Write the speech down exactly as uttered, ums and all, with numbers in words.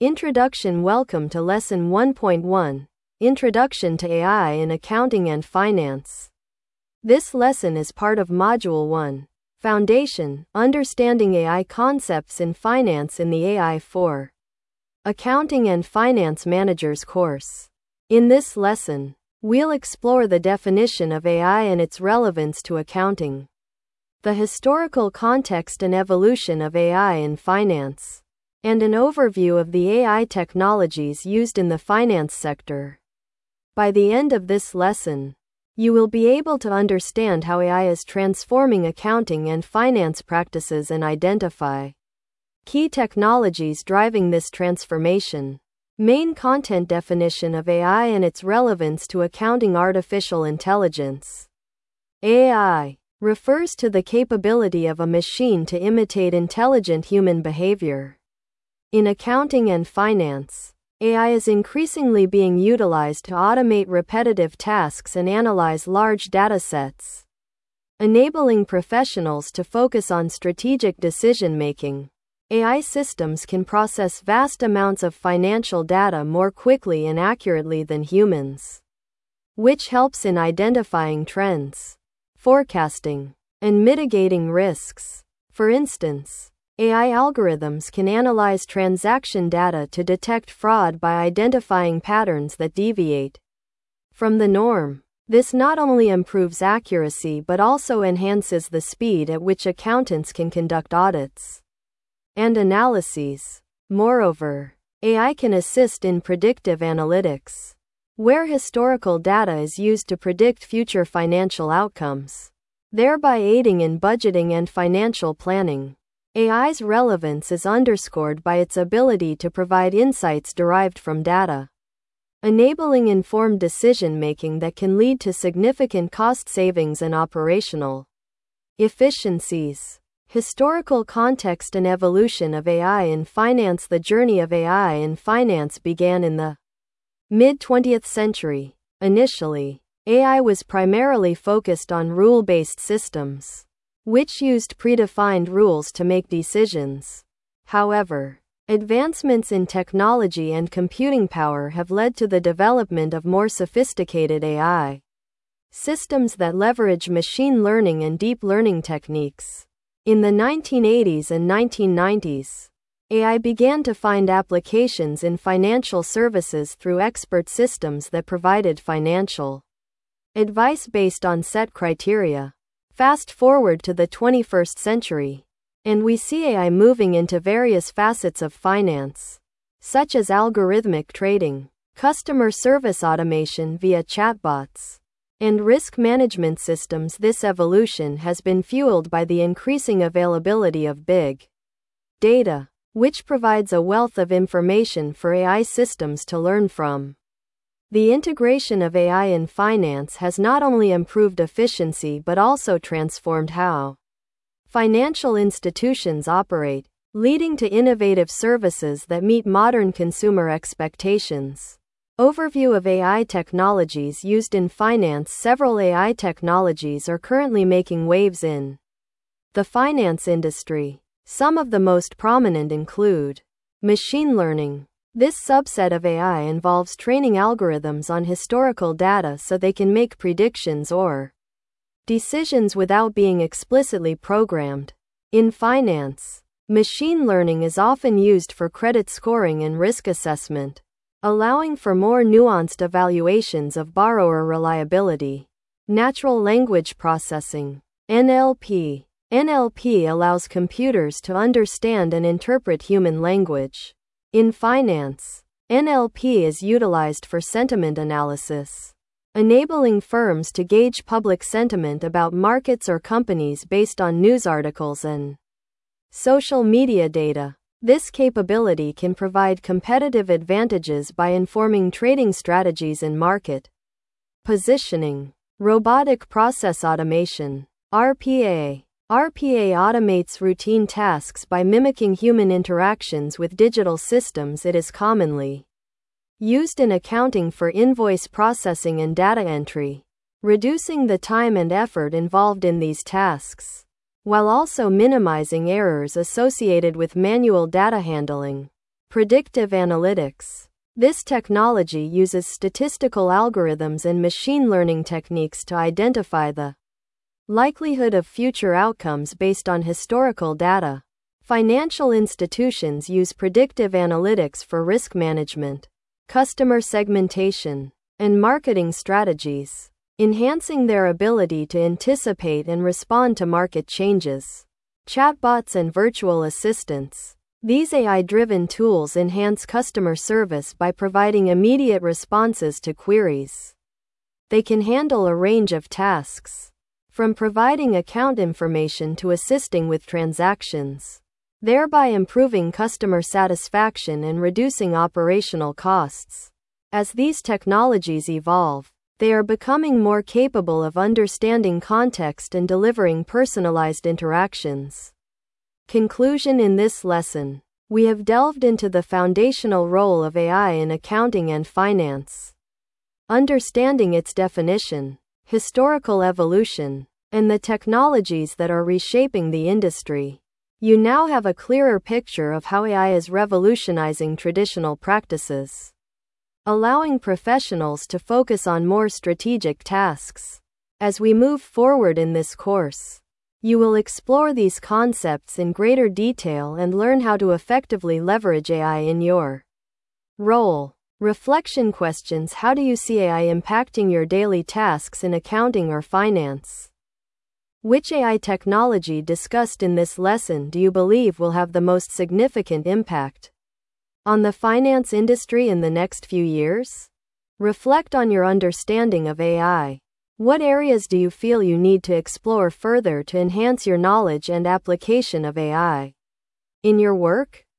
Introduction. Welcome to Lesson one point one, Introduction to A I in Accounting and Finance. This lesson is part of Module one, Foundation, Understanding A I Concepts in Finance in the A I for Accounting and Finance Managers course. In this lesson, we'll explore the definition of A I and its relevance to accounting, the historical context and evolution of A I in finance, and an overview of the A I technologies used in the finance sector. By the end of this lesson, you will be able to understand how A I is transforming accounting and finance practices and identify key technologies driving this transformation. Main content definition of A I and its relevance to accounting. Artificial intelligence. A I refers to the capability of a machine to imitate intelligent human behavior. In accounting and finance, A I is increasingly being utilized to automate repetitive tasks and analyze large data sets, enabling professionals to focus on strategic decision-making. A I systems can process vast amounts of financial data more quickly and accurately than humans, which helps in identifying trends, forecasting, and mitigating risks. For instance, A I algorithms can analyze transaction data to detect fraud by identifying patterns that deviate from the norm. This not only improves accuracy but also enhances the speed at which accountants can conduct audits and analyses. Moreover, A I can assist in predictive analytics, where historical data is used to predict future financial outcomes, thereby aiding in budgeting and financial planning. A I's relevance is underscored by its ability to provide insights derived from data, enabling informed decision-making that can lead to significant cost savings and operational efficiencies. Historical context and evolution of A I in finance. The journey of A I in finance began in the mid-twentieth century. Initially, A I was primarily focused on rule-based systems, which used predefined rules to make decisions. However, advancements in technology and computing power have led to the development of more sophisticated A I systems that leverage machine learning and deep learning techniques. In the nineteen eighties and nineteen nineties, A I began to find applications in financial services through expert systems that provided financial advice based on set criteria. Fast forward to the twenty-first century, and we see A I moving into various facets of finance, such as algorithmic trading, customer service automation via chatbots, and risk management systems. This evolution has been fueled by the increasing availability of big data, which provides a wealth of information for A I systems to learn from. The integration of A I in finance has not only improved efficiency but also transformed how financial institutions operate, leading to innovative services that meet modern consumer expectations. Overview of A I technologies used in finance. Several A I technologies are currently making waves in the finance industry. Some of the most prominent include machine learning. This subset of A I involves training algorithms on historical data so they can make predictions or decisions without being explicitly programmed. In finance, machine learning is often used for credit scoring and risk assessment, allowing for more nuanced evaluations of borrower reliability. Natural language processing, N L P. N L P allows computers to understand and interpret human language. In finance, N L P is utilized for sentiment analysis, enabling firms to gauge public sentiment about markets or companies based on news articles and social media data. This capability can provide competitive advantages by informing trading strategies and market positioning. Robotic process automation, R P A. R P A automates routine tasks by mimicking human interactions with digital systems. It is commonly used in accounting for invoice processing and data entry, reducing the time and effort involved in these tasks, while also minimizing errors associated with manual data handling. Predictive analytics. This technology uses statistical algorithms and machine learning techniques to identify the likelihood of future outcomes based on historical data. Financial institutions use predictive analytics for risk management, customer segmentation, and marketing strategies, enhancing their ability to anticipate and respond to market changes. Chatbots and virtual assistants. These A I-driven tools enhance customer service by providing immediate responses to queries. They can handle a range of tasks, from providing account information to assisting with transactions, thereby improving customer satisfaction and reducing operational costs. As these technologies evolve, they are becoming more capable of understanding context and delivering personalized interactions. Conclusion. In this lesson, we have delved into the foundational role of A I in accounting and finance. Understanding its definition, historical evolution, and the technologies that are reshaping the industry, you now have a clearer picture of how A I is revolutionizing traditional practices, allowing professionals to focus on more strategic tasks. As we move forward in this course, you will explore these concepts in greater detail and learn how to effectively leverage A I in your role. Reflection questions. How do you see A I impacting your daily tasks in accounting or finance? Which A I technology discussed in this lesson do you believe will have the most significant impact on the finance industry in the next few years? Reflect on your understanding of A I. What areas do you feel you need to explore further to enhance your knowledge and application of A I in your work?